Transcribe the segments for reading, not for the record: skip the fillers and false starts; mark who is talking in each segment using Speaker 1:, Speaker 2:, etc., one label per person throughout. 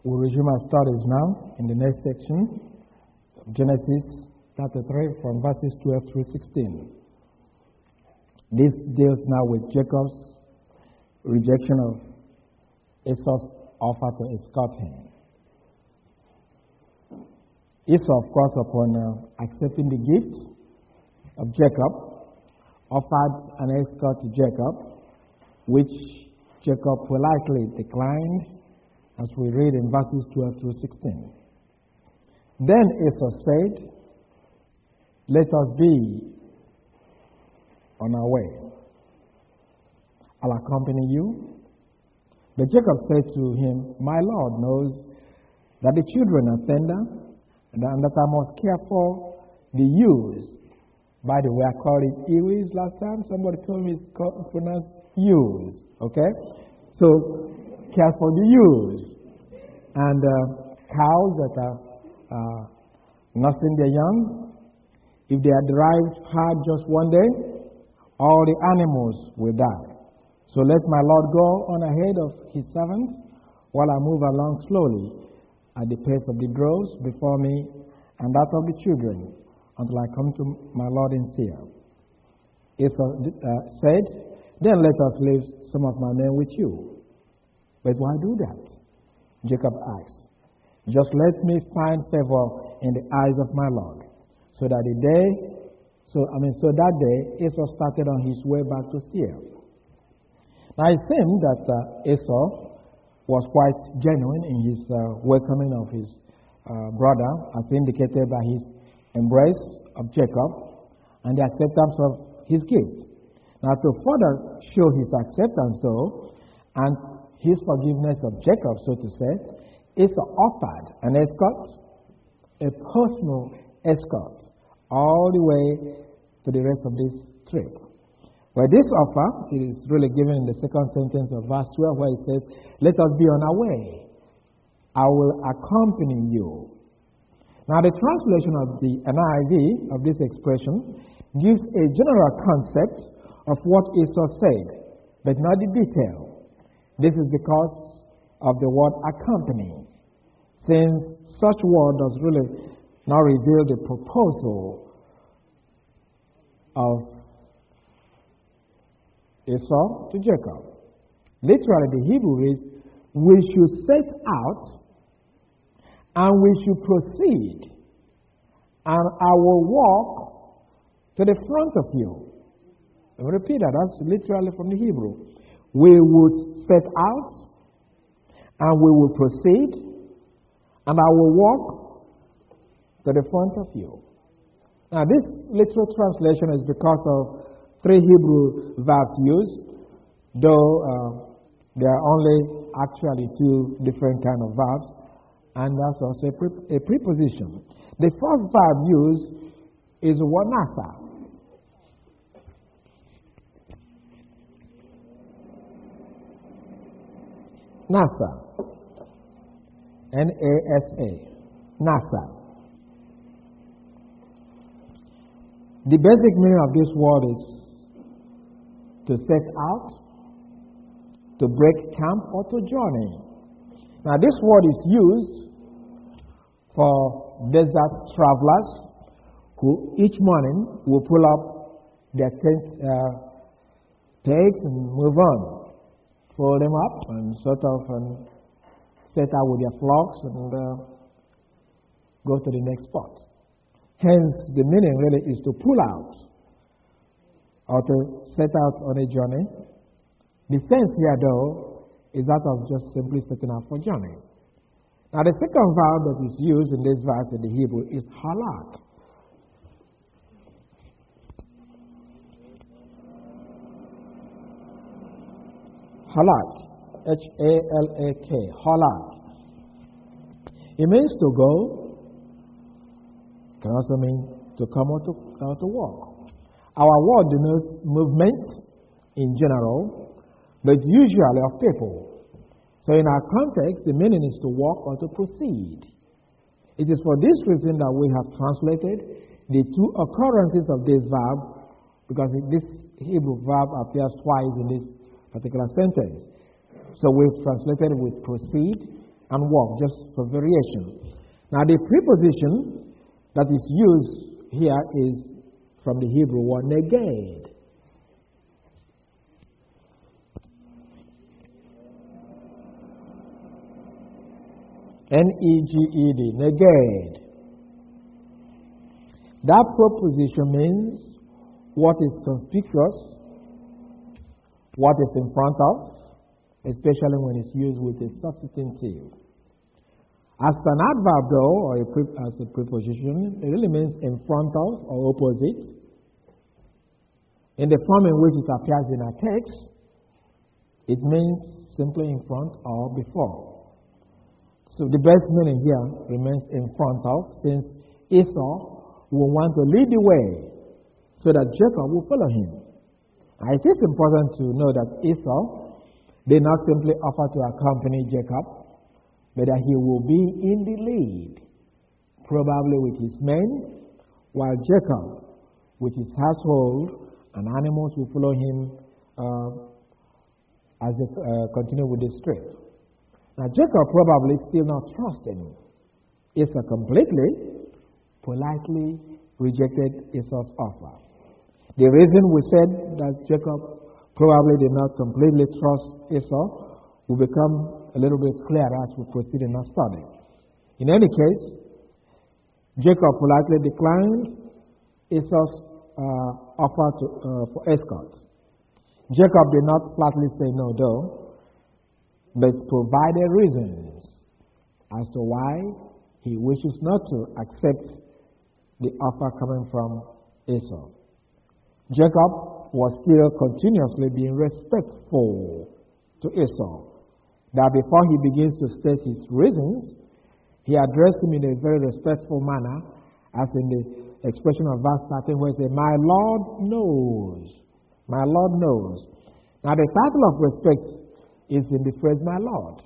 Speaker 1: We'll resume our studies now in the next section of Genesis chapter 3 from verses 12 through 16. This deals now with Jacob's rejection of Esau's offer to escort him. Esau, of course, upon accepting the gift of Jacob, offered an escort to Jacob, which Jacob politely declined, as we read in verses 12 through 16. Then Esau said, "Let us be on our way. I'll accompany you." But Jacob said to him, "My Lord knows that the children are tender, and that I must care for the ewes." By the way, I called it ewes last time. Somebody told me it's pronounced ewes. Okay? So, care for the ewes. And cows that are nursing their young, if they are derived hard just one day, all the animals will die. So let my Lord go on ahead of his servants while I move along slowly at the pace of the droves before me and that of the children until I come to my Lord in Seir. Esau said, "Then let us leave some of my men with you." But why do that? Jacob asked. "Just let me find favor in the eyes of my Lord." So that day Esau started on his way back to Seir. Now it seemed that Esau was quite genuine in his welcoming of his brother, as indicated by his embrace of Jacob and the acceptance of his gift. Now to further show his acceptance and his forgiveness of Jacob, so to say, Esau offered an escort, a personal escort, all the way to the rest of this trip. Well, this offer is really given in the second sentence of verse 12, where it says, "Let us be on our way. I will accompany you." Now, the translation of the NIV of this expression gives a general concept of what Esau said, but not the detail. This is because of the word accompany, since such word does really not reveal the proposal of Esau to Jacob. Literally, the Hebrew is, "We should set out and we should proceed, and I will walk to the front of you." Let me repeat that. That's literally from the Hebrew. We will set out and we will proceed, and I will walk to the front of you. Now, this literal translation is because of three Hebrew verbs used, though there are only actually two different kind of verbs, and that's also a preposition. The first verb used is nasa. Nasa. N-A-S-A. Nasa. The basic meaning of this word is to set out, to break camp, or to journey. Now, this word is used for desert travelers who each morning will pull up their pegs and move on. Fold them up and set out with their flocks and go to the next spot. Hence, the meaning really is to pull out or to set out on a journey. The sense here, though, is that of just simply setting out for journey. Now, the second verb that is used in this verse in the Hebrew is halak. Halak. H-A-L-A-K. Halak. It means to go. It can also mean to come or to walk. Our word denotes movement in general, but usually of people. So in our context, the meaning is to walk or to proceed. It is for this reason that we have translated the two occurrences of this verb, because this Hebrew verb appears twice in this particular sentence. So we've translated it with proceed and walk, just for variation. Now, the preposition that is used here is from the Hebrew word neged. N-E-G-E-D, neged. That preposition means what is conspicuous, what is in front of, especially when it's used with a substantive. As an adverb, though, or as a preposition, it really means in front of or opposite. In the form in which it appears in a text, it means simply in front or before. So the best meaning here remains in front of, since Esau will want to lead the way so that Jacob will follow him. Now, it is important to know that Esau did not simply offer to accompany Jacob, but that he will be in the lead, probably with his men, while Jacob, with his household and animals, will follow him as they continue with this trip. Now, Jacob probably still not trusting Esau completely, politely rejected Esau's offer. The reason we said that Jacob probably did not completely trust Esau will become a little bit clearer as we proceed in our study. In any case, Jacob politely declined Esau's offer for escort. Jacob did not flatly say no, though, but provided reasons as to why he wishes not to accept the offer coming from Esau. Jacob was still continuously being respectful to Esau, that before he begins to state his reasons, he addressed him in a very respectful manner, as in the expression of verse 13, where he said, "My Lord knows." My Lord knows. Now, the title of respect is in the phrase, "my Lord."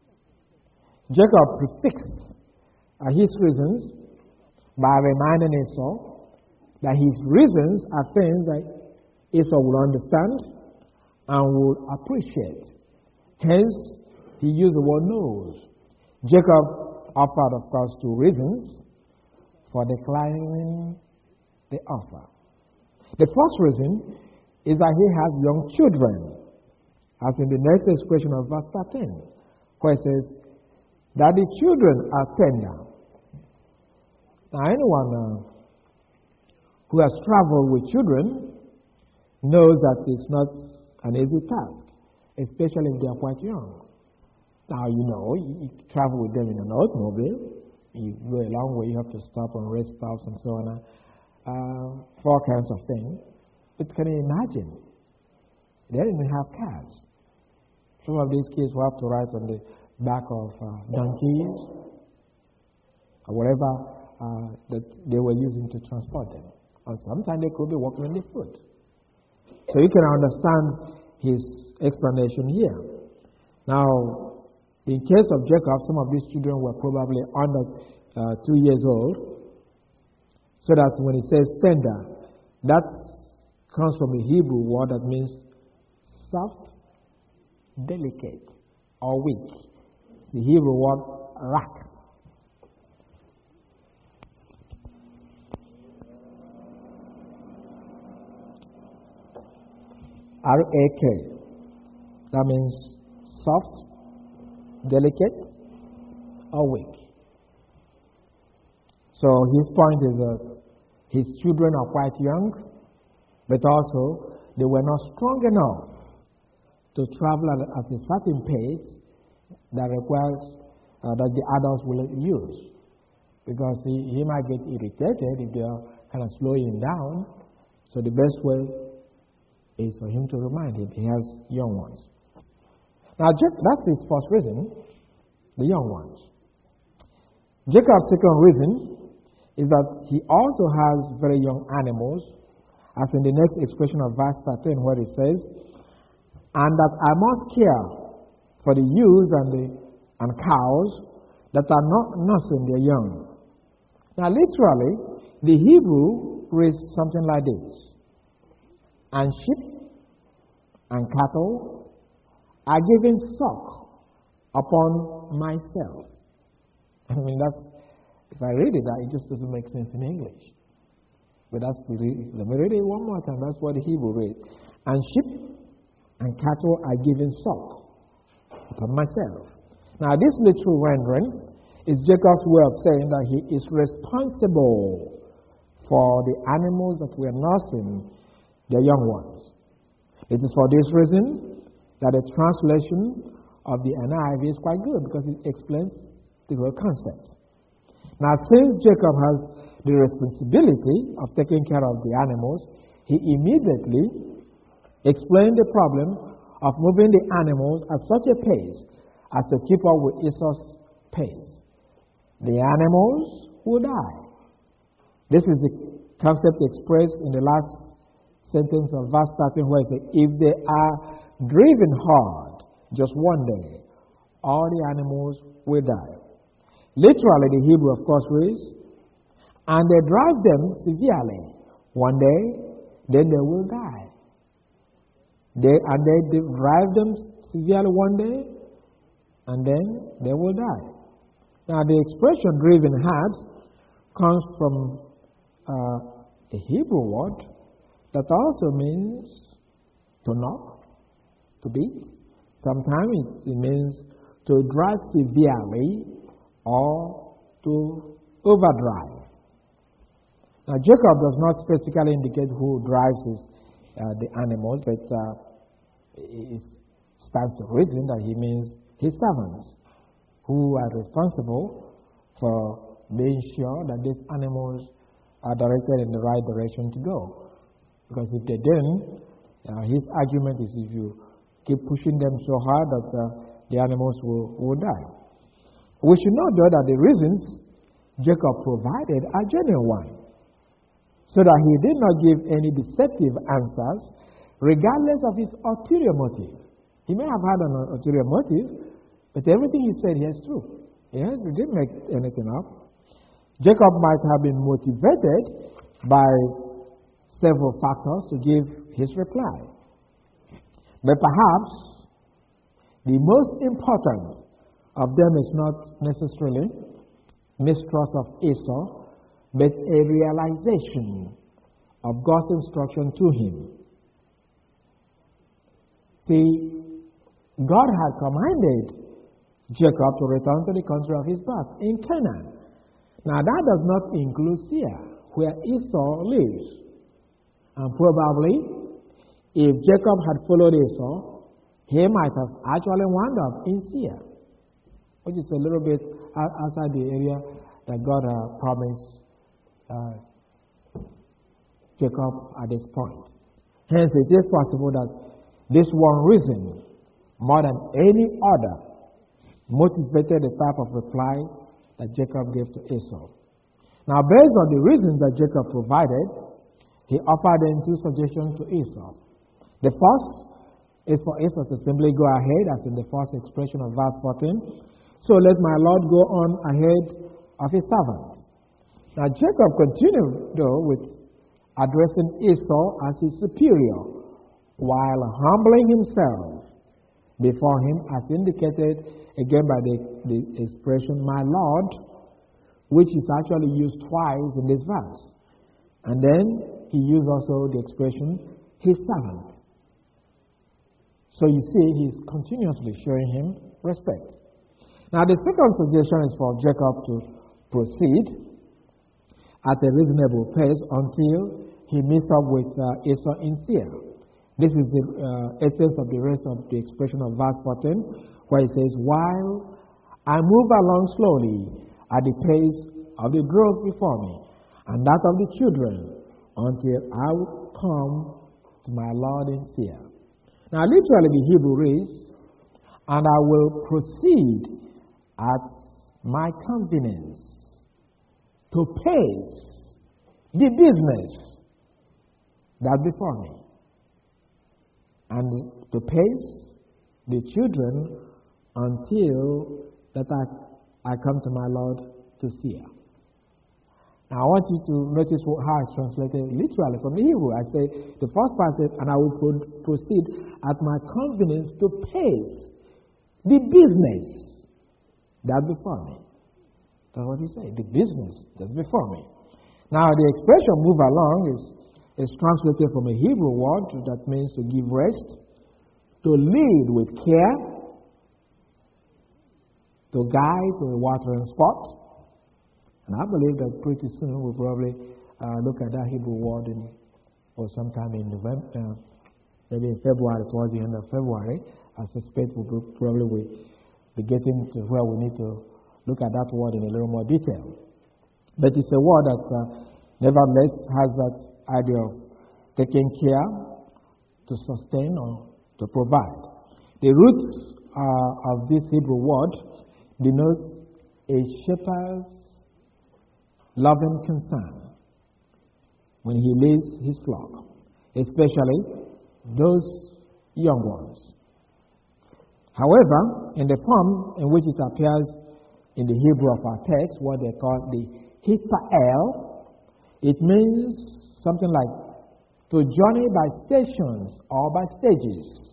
Speaker 1: Jacob prefixed his reasons by reminding Esau that his reasons are things that Esau will understand and will appreciate. Hence, he used the word knows. Jacob offered, of course, two reasons for declining the offer. The first reason is that he has young children, as in the next expression of verse 13, where it says that the children are tender. Now, anyone who has traveled with children knows that it's not an easy task, especially if they are quite young. Now, you travel with them in an automobile, you go a long way, you have to stop and rest stops and so on, for all kinds of things. But can you imagine? They didn't even have cars. Some of these kids will have to ride on the back of donkeys or whatever that they were using to transport them. Or sometimes they could be walking on their foot. So you can understand his explanation here. Now, in case of Jacob, some of these children were probably under 2 years old. So that when he says tender, that comes from a Hebrew word that means soft, delicate, or weak. The Hebrew word rak. R-A-K. That means soft, delicate, or weak. So his point is that his children are quite young, but also they were not strong enough to travel at a certain pace that requires that the adults will use, because he might get irritated if they are kind of slowing down. So the best way is for him to remind him he has young ones. Now, that's his first reason, the young ones. Jacob's second reason is that he also has very young animals, as in the next expression of verse 13, where it says, "And that I must care for the ewes and cows that are not nursing their young." Now, literally, the Hebrew reads something like this: "And sheep and cattle are giving suck upon myself. I mean, if I read it, it just doesn't make sense in English. But let me read it one more time. That's what the Hebrew reads. And sheep and cattle are given salt upon myself. Now, this literal rendering is Jacob's way of saying that he is responsible for the animals that were nursing their young ones. It is for this reason that the translation of the NIV is quite good, because it explains the whole concept. Now, since Jacob has the responsibility of taking care of the animals, he immediately explained the problem of moving the animals at such a pace as to keep up with Esau's pace. The animals will die. This is the concept expressed in the last sentence of verse 13, where it says, if they are driven hard just one day, all the animals will die. Literally, the Hebrew, of course, reads, and they drive them severely one day, then they will die. They drive them severely one day, and then they will die. Now, the expression driven hard comes from a Hebrew word that also means to knock, to beat. Sometimes it means to drive severely or to overdrive. Now, Jacob does not specifically indicate who drives the animals, but it stands to reason that he means his servants, who are responsible for being sure that these animals are directed in the right direction to go. Because if they didn't, his argument is if you keep pushing them so hard that the animals will die. We should note, though, that the reasons Jacob provided are genuine ones, so that he did not give any deceptive answers regardless of his ulterior motive. He may have had an ulterior motive, but everything he said here is true. Yes, he didn't make anything up. Jacob might have been motivated by several factors to give his reply. But perhaps the most important of them is not necessarily mistrust of Esau, but a realization of God's instruction to him. See, God had commanded Jacob to return to the country of his birth in Canaan. Now, that does not include Seir, where Esau lives. And probably, if Jacob had followed Esau, he might have actually wound up in Seir, which is a little bit outside the area that God promised Jacob at this point. Hence, it is possible that this one reason, more than any other, motivated the type of reply that Jacob gave to Esau. Now, based on the reasons that Jacob provided, he offered them two suggestions to Esau. The first is for Esau to simply go ahead, as in the first expression of verse 14. So let my Lord go on ahead of his servant. Now, Jacob continued, though, with addressing Esau as his superior, while humbling himself before him, as indicated again by the expression, my Lord, which is actually used twice in this verse. And then he used also the expression, his servant. So you see, he's continuously showing him respect. Now, the second suggestion is for Jacob to proceed at a reasonable pace until he meets up with Esau in Seir. This is the essence of the rest of the expression of verse 14, where it says, while I move along slowly at the pace of the growth before me, and that of the children, until I will come to my Lord in Seir. Now, literally, the Hebrew reads, and I will proceed at my convenience to pace the business that before me, and to pace the children until that I come to my Lord to Seir. Now, I want you to notice how it's translated literally from the Hebrew. I say, the first part says, and I will proceed at my convenience to pace the business that's before me. That's what he said. The business that's before me. Now, the expression move along is translated from a Hebrew word that means to give rest, to lead with care, to guide to a watering spot. And I believe that pretty soon we'll probably look at that Hebrew word or sometime in November, maybe in February, towards the end of February. I suspect we'll probably be getting to where we need to look at that word in a little more detail. But it's a word that nevertheless has that idea of taking care, to sustain, or to provide. The roots of this Hebrew word denotes a shepherd's loving concern when he leads his flock, especially those young ones. However, in the form in which it appears in the Hebrew of our text, what they call the Hispa'el, it means something like to journey by stations or by stages.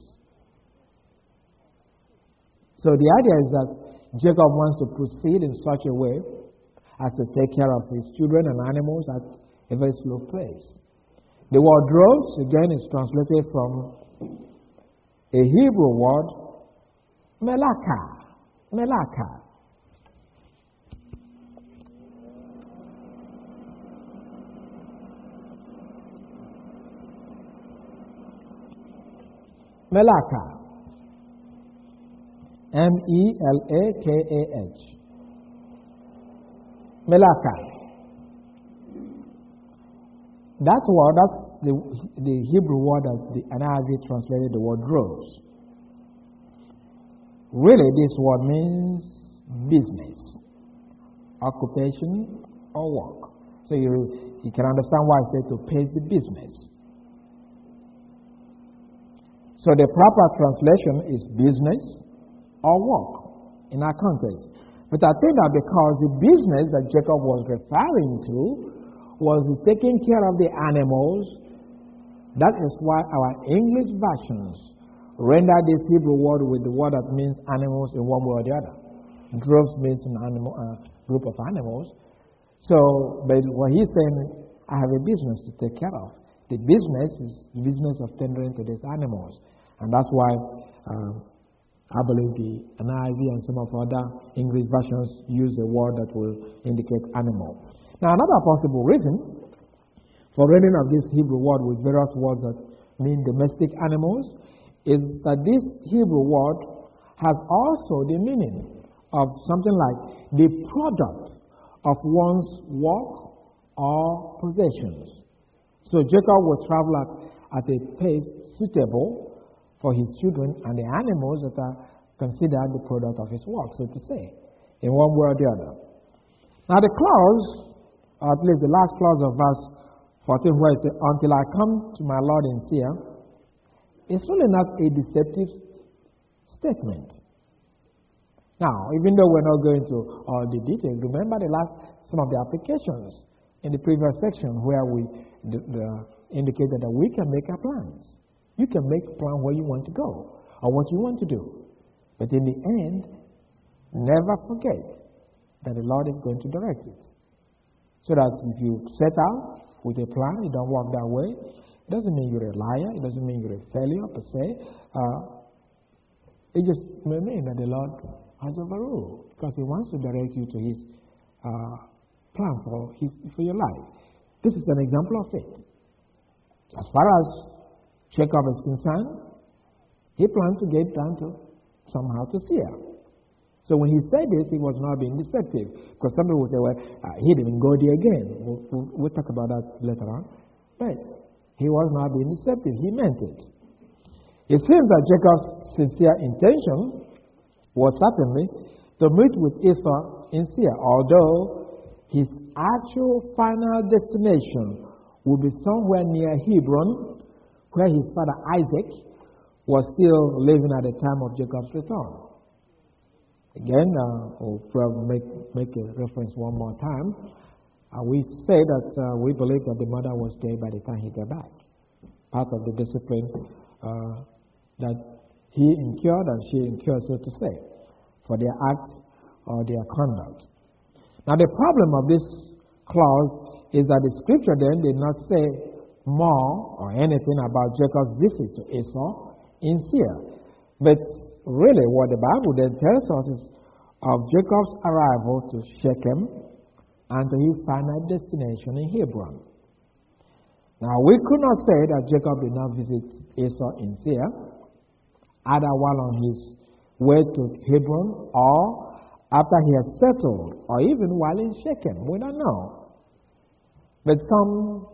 Speaker 1: So the idea is that Jacob wants to proceed in such a way as to take care of his children and animals at a very slow pace. The word droves, again, is translated from a Hebrew word, melaka. Melaka. Melaka. M-E-L-A-K-A-H. Melaka. That word, that's the Hebrew word that the NIV translated the word droves. Really, this word means business, occupation, or work. So you can understand why I say to pay the business. So the proper translation is business or work in our context. But I think that because the business that Jacob was referring to was the taking care of the animals, that is why our English versions render this Hebrew word with the word that means animals in one way or the other. Droves means an animal, group of animals. So, but what he's saying, I have a business to take care of. The business is the business of tendering to these animals. And that's why I believe the NIV and some of other English versions use a word that will indicate animal. Now, another possible reason for rendering of this Hebrew word with various words that mean domestic animals is that this Hebrew word has also the meaning of something like the product of one's work or possessions. So Jacob will travel at a pace suitable for his children and the animals that are considered the product of his work, so to say, in one way or the other. Now the clause, or at least the last clause of verse 14, where it says, until I come to my Lord and Seer, is really not a deceptive statement. Now, even though we're not going to all the details, remember some of the applications in the previous section where we indicated that we can make our plans. You can make a plan where you want to go or what you want to do. But in the end, never forget that the Lord is going to direct it. So that if you set out with a plan, it don't work that way, it doesn't mean you're a liar, it doesn't mean you're a failure per se. It just may mean that the Lord has overruled because He wants to direct you to His plan for your life. This is an example of it. As far as Jacob is concerned, he planned to get down to somehow to Seir. So when he said this, he was not being deceptive. Because some people will say, well, he didn't go there again. We'll talk about that later on. But he was not being deceptive. He meant it. It seems that Jacob's sincere intention was certainly to meet with Esau in Seir, although his actual final destination would be somewhere near Hebron, where his father Isaac was still living at the time of Jacob's return. Again, we'll probably make a reference one more time. We say that we believe that the mother was dead by the time he got back. Part of the discipline that he incurred and she incurred, so to say, for their act or their conduct. Now the problem of this clause is that the scripture then did not say more or anything about Jacob's visit to Esau in Seir. But really what the Bible then tells us is of Jacob's arrival to Shechem and to his final destination in Hebron. Now we could not say that Jacob did not visit Esau in Seir, either while on his way to Hebron or after he had settled, or even while in Shechem. We don't know. But some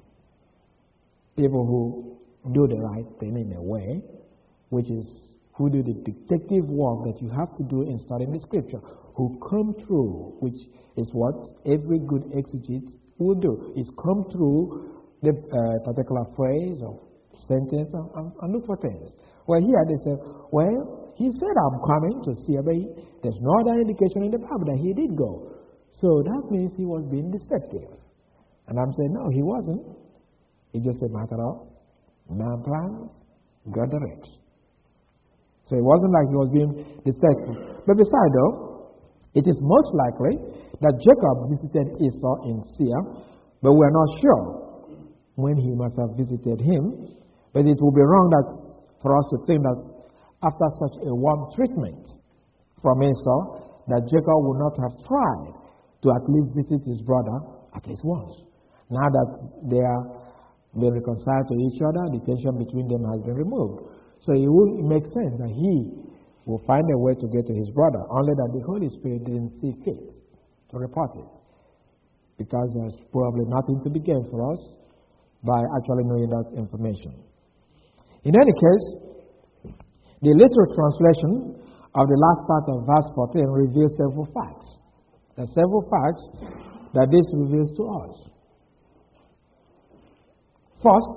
Speaker 1: people who do the right thing in a way, which is who do the detective work that you have to do in studying the scripture, who come through, which is what every good exegete will do, is come through the particular phrase or sentence and look for things. Well, here they say, well, he said, I'm coming to see, but there's no other indication in the Bible that he did go. So that means he was being deceptive. And I'm saying, no, he wasn't. It's just a matter of man plans, God directs. So it wasn't like he was being deceptive. But besides, though, it is most likely that Jacob visited Esau in Seir, but we're not sure when he must have visited him. But it would be wrong for us to think that after such a warm treatment from Esau, that Jacob would not have tried to at least visit his brother at least once. Now that they are been reconciled to each other, the tension between them has been removed. So it would make sense that he will find a way to get to his brother, only that the Holy Spirit didn't see fit to report it. Because there's probably nothing to be gained for us by actually knowing that information. In any case, the literal translation of the last part of verse 14 reveals several facts. There are several facts that this reveals to us. First,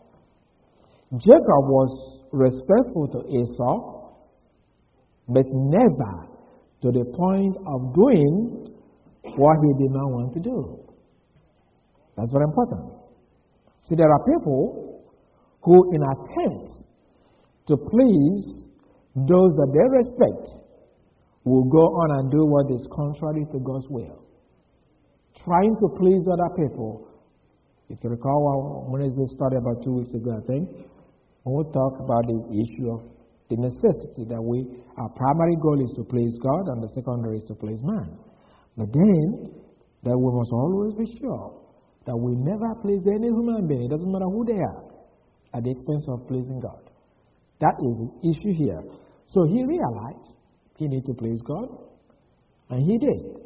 Speaker 1: Jacob was respectful to Esau, but never to the point of doing what he did not want to do. That's very important. See, there are people who, in attempt to please those that they respect, will go on and do what is contrary to God's will. Trying to please other people. If you recall, when we studied about 2 weeks ago, I think, when we talked about the issue of the necessity that our primary goal is to please God and the secondary is to please man. But then, that we must always be sure that we never please any human being, it doesn't matter who they are, at the expense of pleasing God. That is the issue here. So he realized he needed to please God, and he did.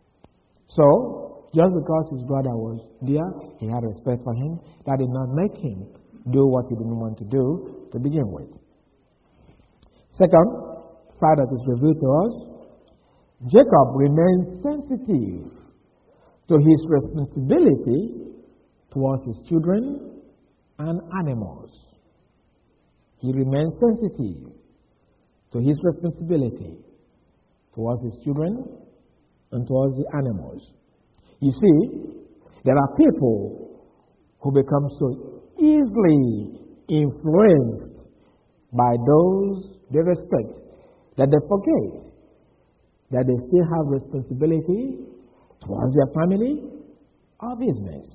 Speaker 1: So, just because his brother was there, he had respect for him, that did not make him do what he didn't want to do to begin with. Second fact that is revealed to us, Jacob remained sensitive to his responsibility towards his children and animals. He remained sensitive to his responsibility towards his children and towards the animals. You see, there are people who become so easily influenced by those they respect that they forget that they still have responsibility towards their family or business.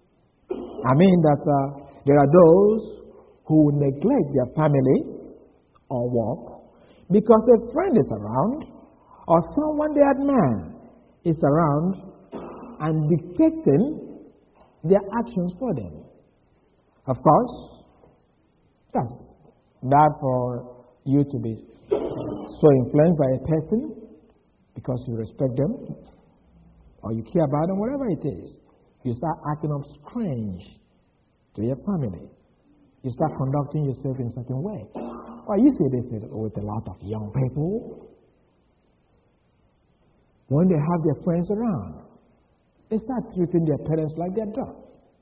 Speaker 1: I mean that there are those who neglect their family or work because a friend is around or someone they admire is around and dictating their actions for them. Of course, that's bad for you to be so influenced by a person because you respect them or you care about them, whatever it is. You start acting up strange to your family. You start conducting yourself in a certain way. Or you see this with a lot of young people. When they have their friends around, they start treating their parents like their dogs.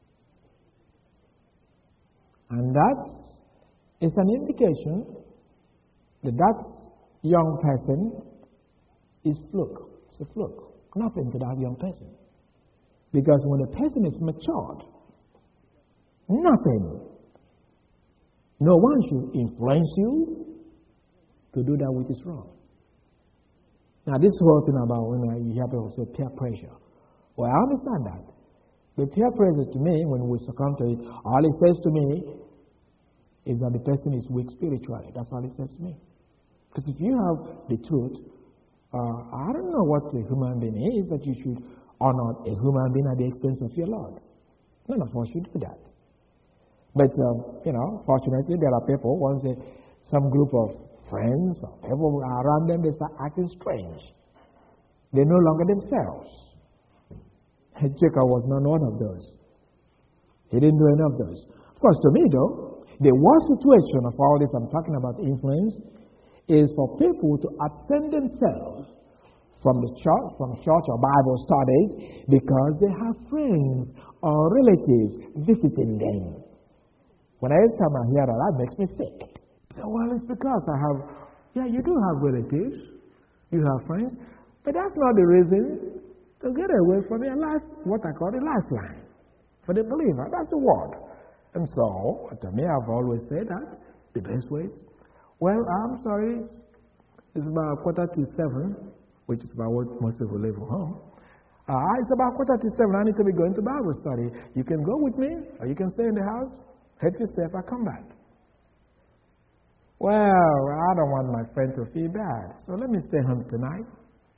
Speaker 1: And that is an indication that that young person is fluke. It's a fluke. Nothing to that young person. Because when a person is matured, nothing, no one should influence you to do that which is wrong. Now, this whole thing about when you hear people say peer pressure. Well, I understand that. But peer pressure to me, when we succumb to it, all it says to me is that the person is weak spiritually. That's all it says to me. Because if you have the truth, I don't know what a human being is that you should honor a human being at the expense of your Lord. None of us should do that. But, fortunately, there are people, once some group of friends or people around them, they start acting strange. They're no longer themselves. Jacob was not one of those. He didn't do any of those. Of course, to me, though, the worst situation of all this I'm talking about influence is for people to absent themselves from the church, or Bible studies, because they have friends or relatives visiting them. When every time I hear that makes me sick. So, well, it's because I have, you do have relatives, you have friends, but that's not the reason to get away from your what I call the lifeline for the believer. That's the word. And so, to me, I've always said that the best way is, well, I'm sorry, it's about 6:45, which is about what most people live at home. It's about 6:45, I need to be going to Bible study. You can go with me, or you can stay in the house, help yourself, I come back. Well, I don't want my friend to feel bad, so let me stay home tonight.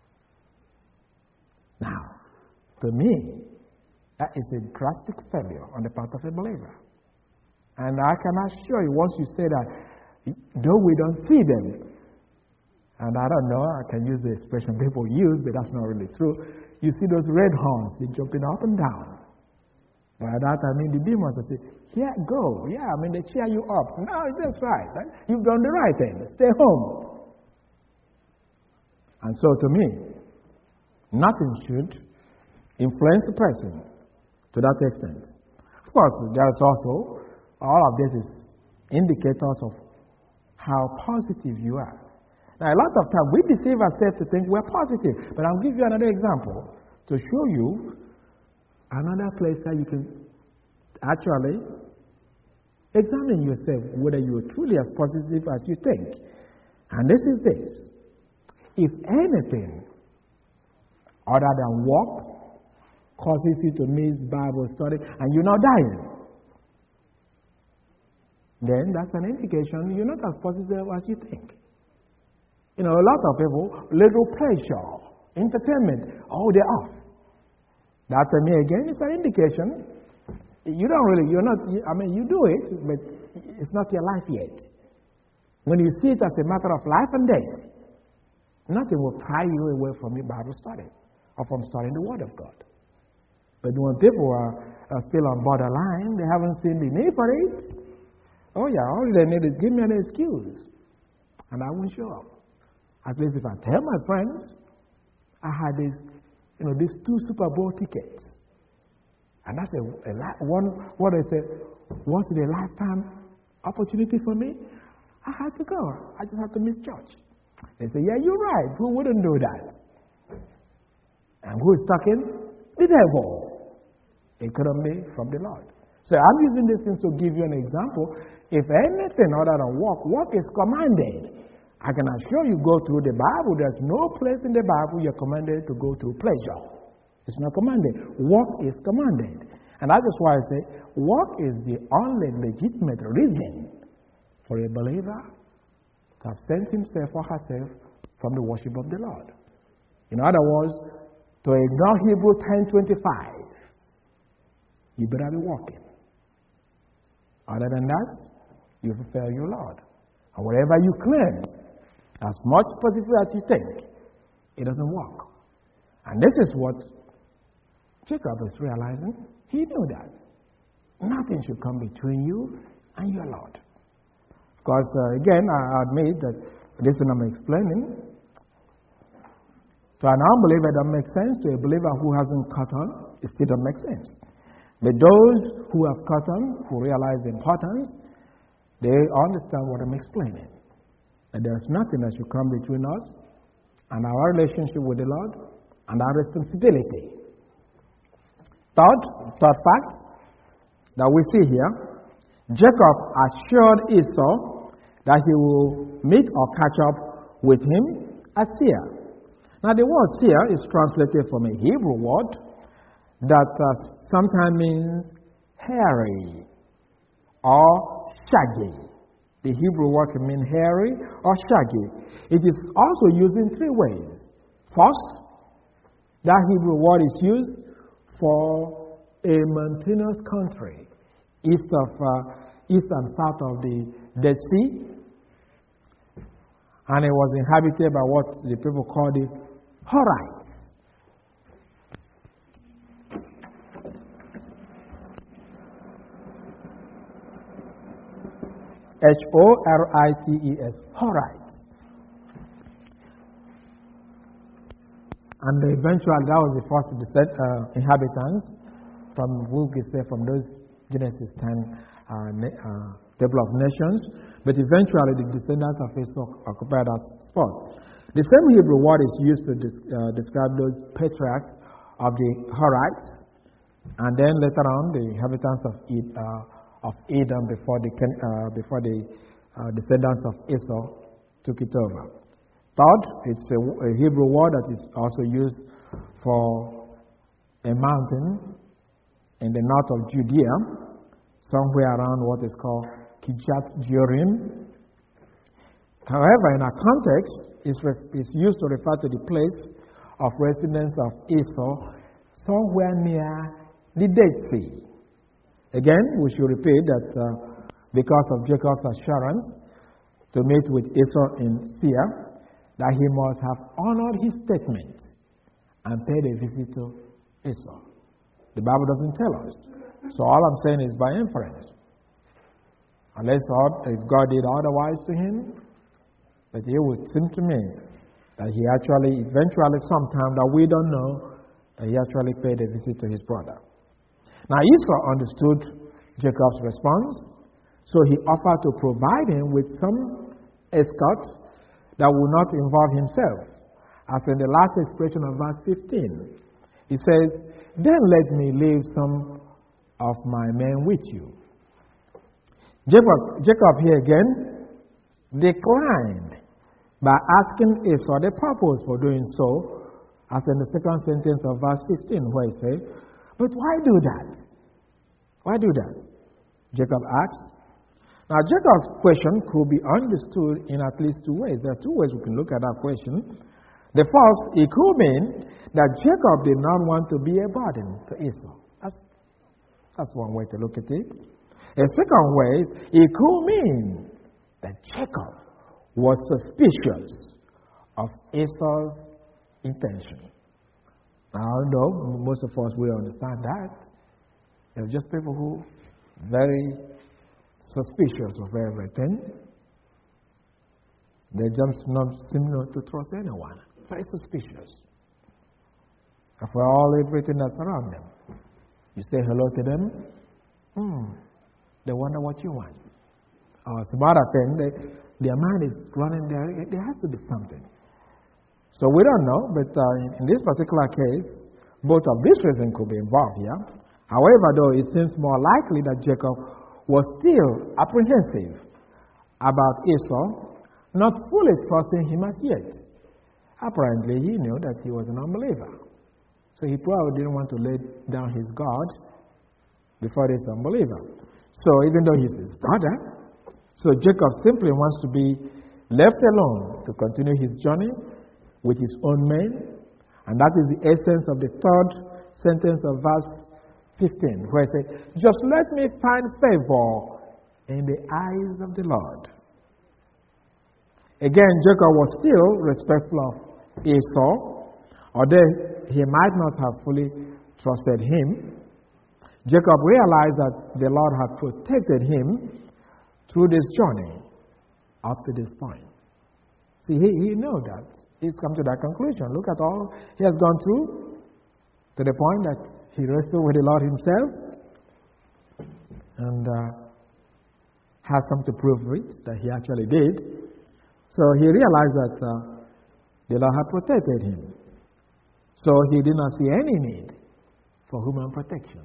Speaker 1: Now, to me, that is a drastic failure on the part of a believer. And I can assure you, once you say that, though we don't see them, and I don't know, I can use the expression people use, but that's not really true. You see those red horns, they're jumping up and down. By that I mean the demons will say, yeah, go. Yeah, I mean they cheer you up. No, that's right. You've done the right thing. Stay home. And so to me, nothing should influence a person to that extent. Of course, there's also, all of this is indicators of how positive you are. Now, a lot of times we deceive ourselves to think we're positive. But I'll give you another example to show you another place that you can actually examine yourself whether you're truly as positive as you think. And this is this. If anything other than work causes you to miss Bible study and you're not dying, then that's an indication you're not as positive as you think. A lot of people, little pleasure, entertainment, they're off. That to me again is an indication you do it, but it's not your life yet. When you see it as a matter of life and death, nothing will pry you away from your Bible study or from studying the Word of God. But when people are still on borderline, they haven't seen the need for it. All they need is give me an excuse, and I won't show up. At least if I tell my friends, I had these 2 Super Bowl tickets. And that's what I said, was it a lifetime opportunity for me? I had to go. I just had to miss church. They say, yeah, you're right. Who wouldn't do that? And who is talking? The devil. It couldn't be from the Lord. So I'm using this thing to give you an example. If anything other than work is commanded. I can assure you, go through the Bible, there's no place in the Bible you're commanded to go through pleasure. It's not commanded. Work is commanded. And that is why I say, work is the only legitimate reason for a believer to absent himself or herself from the worship of the Lord. In other words, to ignore Hebrew 10:25, you better be working. Other than that, you fulfill your Lord. And whatever you claim, as much positive as you think, it doesn't work. And this is what Jacob is realizing. He knew that. Nothing should come between you and your Lord. Because, again, I admit that this is what I'm explaining. To an unbeliever, it doesn't make sense. To a believer who hasn't caught on, it still doesn't make sense. But those who have caught on, who realize the importance, they understand what I'm explaining. That there's nothing that should come between us and our relationship with the Lord and our responsibility. Third fact that we see here, Jacob assured Esau that he will meet or catch up with him at Seir. Now the word here is translated from a Hebrew word that sometimes means hairy or shaggy. The Hebrew word can mean hairy or shaggy. It is also used in three ways. First, that Hebrew word is used for a mountainous country east and south of the Dead Sea, and it was inhabited by what the people call the Horites. Horites, Horites. And eventually that was the first inhabitants from, we could say, from those Genesis 10 table of nations, but eventually the descendants of Esau occupied that spot. The same Hebrew word is used to describe those patriarchs of the Horites, and then later on the inhabitants of Edom before the descendants of Esau took it over. Third, it's a Hebrew word that is also used for a mountain in the north of Judea, somewhere around what is called Kirjath Jearim. However, in our context, it's used to refer to the place of residence of Esau, somewhere near the Dead Sea. Again, we should repeat that because of Jacob's assurance to meet with Esau in Seir, that he must have honored his statement and paid a visit to Esau. The Bible doesn't tell us. So all I'm saying is by inference. Unless if God did otherwise to him, but it would seem to me that he actually, eventually sometime that we don't know, that he actually paid a visit to his brother. Now Esau understood Jacob's response, so he offered to provide him with some escort that would not involve himself. As in the last expression of verse 15, he says, "Then let me leave some of my men with you." Jacob here again declined by asking Esau the purpose for doing so, as in the second sentence of verse 15, where he says, "But why do that? Why do that?" Jacob asked. Now, Jacob's question could be understood in at least two ways. There are two ways we can look at that question. The first, it could mean that Jacob did not want to be a burden to Esau. That's one way to look at it. A second way, it could mean that Jacob was suspicious of Esau's intention. Now, I know most of us will understand that. There are just people who are very suspicious of everything. They just not seem not to trust anyone. Very suspicious of everything that's around them. You say hello to them, they wonder what you want. Some other thing, their mind is running there. There has to be something. So we don't know, but in this particular case, both of these reasons could be involved here. However, though, it seems more likely that Jacob was still apprehensive about Esau, not fully trusting him as yet. Apparently, he knew that he was an unbeliever. So he probably didn't want to lay down his guard before this unbeliever. So even though he's his brother, so Jacob simply wants to be left alone to continue his journey with his own men. And that is the essence of the third sentence of verse 15, where it says, "Just let me find favor in the eyes of the Lord." Again, Jacob was still respectful of Esau, although he might not have fully trusted him. Jacob realized that the Lord had protected him through this journey up to this point. See, he knew that. He's come to that conclusion. Look at all he has gone through to the point that he wrestled with the Lord himself and has some to prove it, that he actually did. So he realized that the Lord had protected him. So he did not see any need for human protection.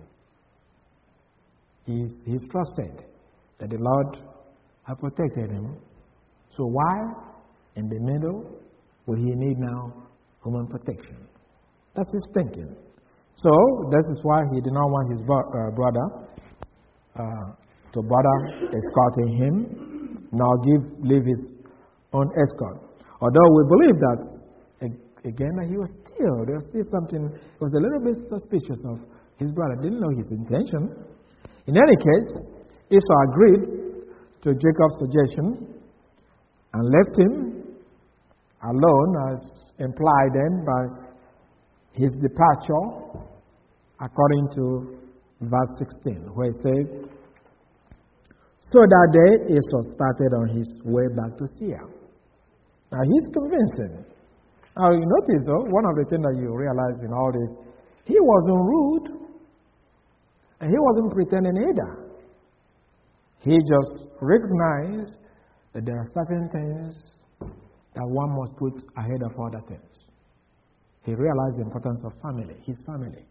Speaker 1: He's trusted that the Lord had protected him. So why, in the middle, would he need now human protection. That's his thinking. So, that is why he did not want his brother to bother escorting him, nor leave his own escort. Although we believe that, again, that there was still something, he was a little bit suspicious of his brother, didn't know his intention. In any case, Esau agreed to Jacob's suggestion and left him alone, as implied then by his departure, according to verse 16, where it says, "So that day Esau started on his way back to Seir." Now he's convincing. Now you notice, one of the things that you realize in all this, he wasn't rude, and he wasn't pretending either. He just recognized that there are certain things that one must put ahead of other things. He realized the importance of family, his family.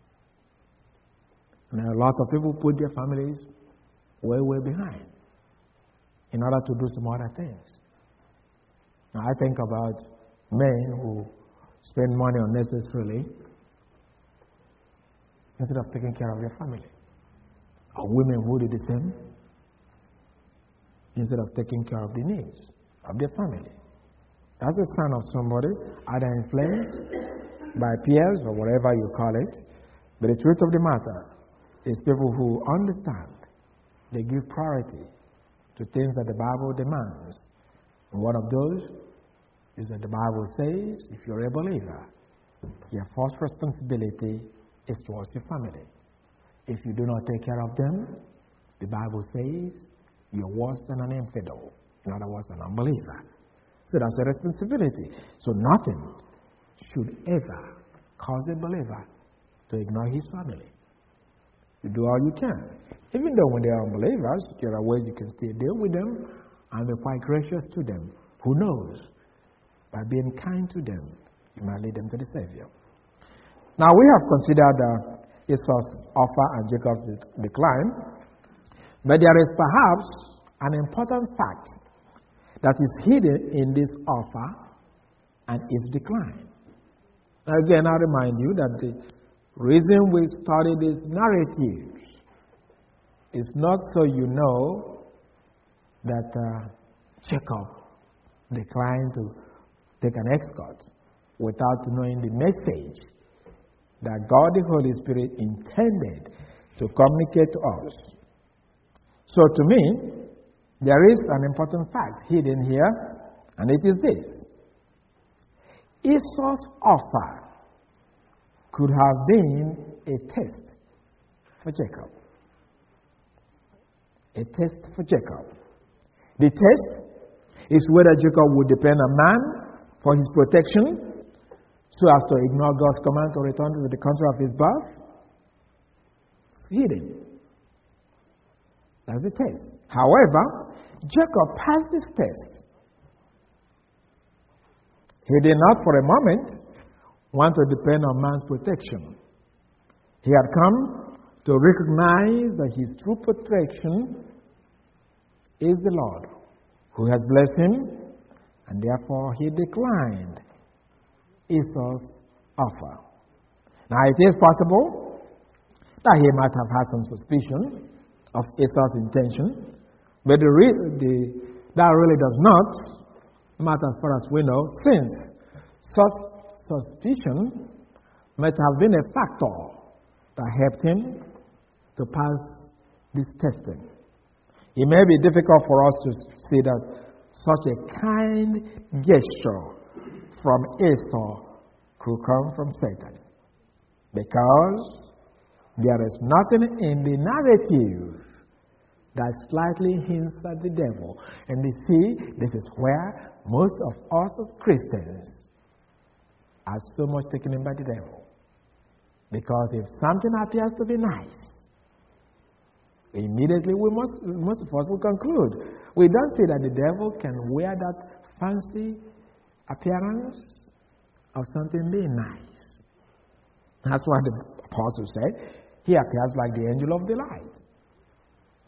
Speaker 1: And a lot of people put their families way, way behind in order to do some other things. Now I think about men who spend money unnecessarily instead of taking care of their family. Or women who do the same instead of taking care of the needs of their family. That's a sign of somebody either influenced by peers or whatever you call it. But the truth of the matter is people who understand, they give priority to things that the Bible demands. And one of those is that the Bible says, if you're a believer, your first responsibility is towards your family. If you do not take care of them, the Bible says you're worse than an infidel. In other words, an unbeliever. So that's a responsibility. So nothing should ever cause a believer to ignore his family. You do all you can. Even though when they are unbelievers, there are ways you can still deal with them and be quite gracious to them. Who knows? By being kind to them, you might lead them to the Savior. Now we have considered Esau's offer and Jacob's decline, but there is perhaps an important fact that is hidden in this offer and its decline. Now again, I remind you that the reason we study these narratives is not so you know that Jacob declined to take an escort without knowing the message that God the Holy Spirit intended to communicate to us. So to me, there is an important fact hidden here, and it is this. Esau's offer could have been a test for Jacob. A test for Jacob. The test is whether Jacob would depend on man for his protection so as to ignore God's command to return to the country of his birth. It's hidden. That's the test. However, Jacob passed this test. He did not for a moment want to depend on man's protection. He had come to recognize that his true protection is the Lord, who has blessed him, and therefore he declined Esau's offer. Now it is possible that he might have had some suspicion of Esau's intention, but that really does not matter as far as we know, since such suspicion might have been a factor that helped him to pass this testing. It may be difficult for us to see that such a kind gesture from Esau could come from Satan, because there is nothing in the narrative that slightly hints at the devil. And you see, this is where most of us as Christians are so much taken in by the devil. Because if something appears to be nice, immediately most of us will conclude. We don't see that the devil can wear that fancy appearance of something being nice. That's what the apostle said. He appears like the angel of the light.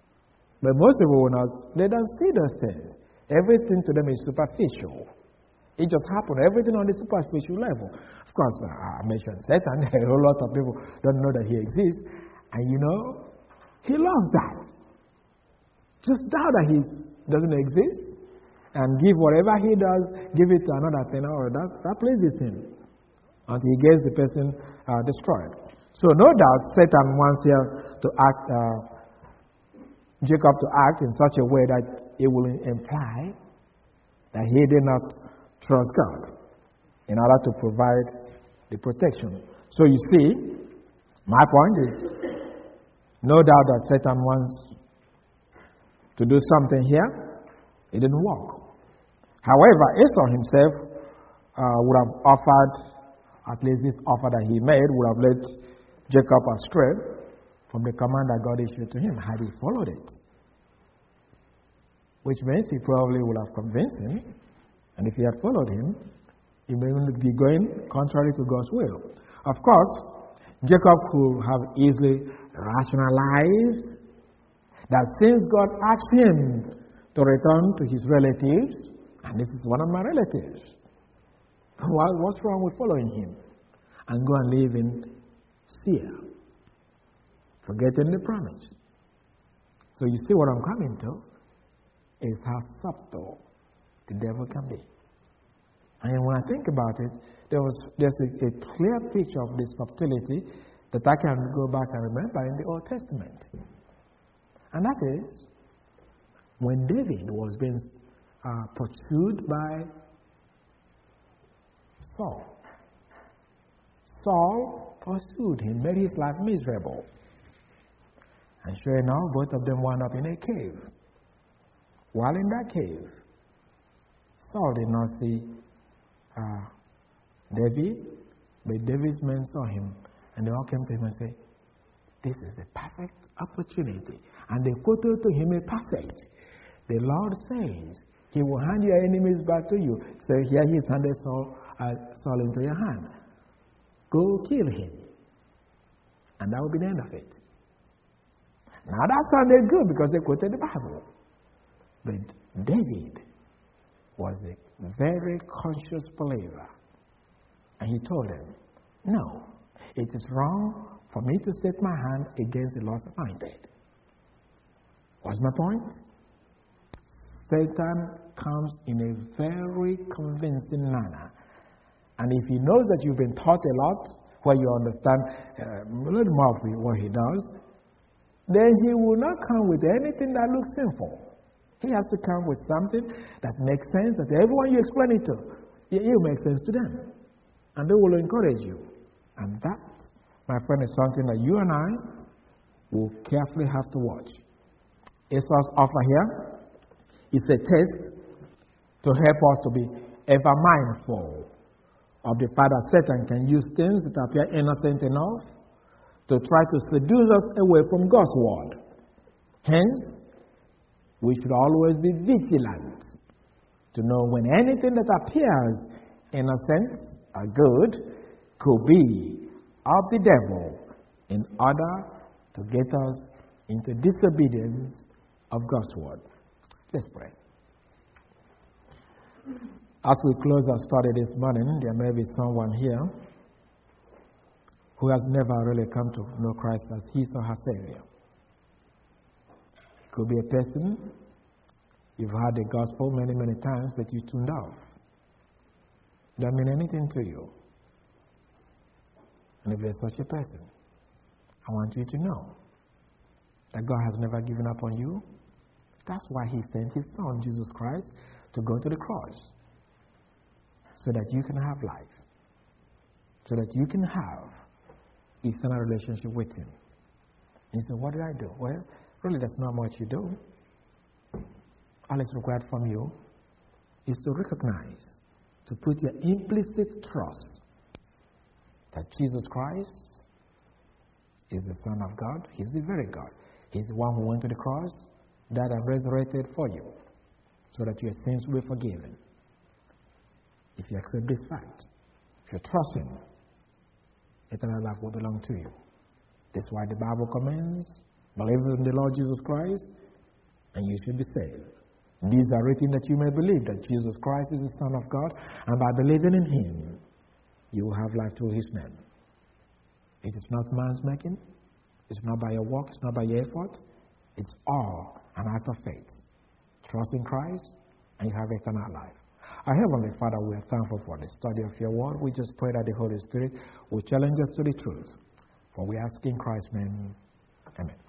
Speaker 1: But most people will not, they don't see those things. Everything to them is superficial. It just happened. Everything on the superficial level. Of course, I mentioned Satan. A whole lot of people don't know that he exists. And he loves that. Just doubt that he doesn't exist and give whatever he does, give it to another thing. Oh, that pleases him until he gets the person destroyed. So no doubt Satan wants here to act, Jacob to act in such a way that it will imply that he did not trust God in order to provide the protection. So you see, my point is, no doubt that Satan wants to do something here. It didn't work. However, Esau himself would have offered, at least this offer that he made, would have led Jacob astray from the command that God issued to him had he followed it. Which means he probably would have convinced him, and if he had followed him, he may be going contrary to God's will. Of course, Jacob could have easily rationalized that since God asked him to return to his relatives, and this is one of my relatives, what's wrong with following him and go and live in Seir, forgetting the promise? So you see what I'm coming to is how subtle the devil can be. And when I think about it, there's a clear picture of this subtlety that I can go back and remember in the Old Testament. And that is when David was being pursued by Saul. Saul pursued him, made his life miserable. And sure enough, both of them wound up in a cave. While in that cave, Saul did not see David, but David's men saw him, and they all came to him and said, "This is the perfect opportunity." And they quoted to him a passage. The Lord says, He will hand your enemies back to you. So here He's handed Saul into your hand. Go kill him. And that will be the end of it. Now that sounded good because they quoted the Bible. But David was a very conscious believer. And he told them, no, it is wrong for me to set my hand against the Lord's anointed. What's my point? Satan comes in a very convincing manner. And if he knows that you've been taught a lot, where you understand a little more of what he does, then he will not come with anything that looks sinful. He has to come with something that makes sense, that everyone you explain it to, it will make sense to them. And they will encourage you. And that, my friend, is something that you and I will carefully have to watch. Esau's offer here is a test to help us to be ever mindful of the fact that Satan can use things that appear innocent enough to try to seduce us away from God's word. Hence, we should always be vigilant to know when anything that appears innocent or good could be of the devil in order to get us into disobedience of God's word. Let's pray. As we close our study this morning, there may be someone here who has never really come to know Christ as his or her Savior. It could be a person, you've heard the gospel many, many times, but you tuned off. It doesn't mean anything to you. And if there's such a person, I want you to know that God has never given up on you. That's why He sent His Son, Jesus Christ, to go to the cross, so that you can have life, so that you can have eternal relationship with Him. And you say, what did I do? Well, really, that's not much you do. All it's required from you is to recognize, to put your implicit trust that Jesus Christ is the Son of God. He's the very God. He's the one who went to the cross, died and resurrected for you, so that your sins will be forgiven. If you accept this fact, if you trust Him, eternal life will belong to you. That's why the Bible commands, believe in the Lord Jesus Christ, and you should be saved. These are written that you may believe that Jesus Christ is the Son of God, and by believing in Him, you will have life through His name. It is not man's making. It's not by your work. It's not by your effort. It's all an act of faith. Trust in Christ, and you have eternal life. Our Heavenly Father, we are thankful for the study of your word. We just pray that the Holy Spirit will challenge us to the truth. For we ask in Christ's name. Amen.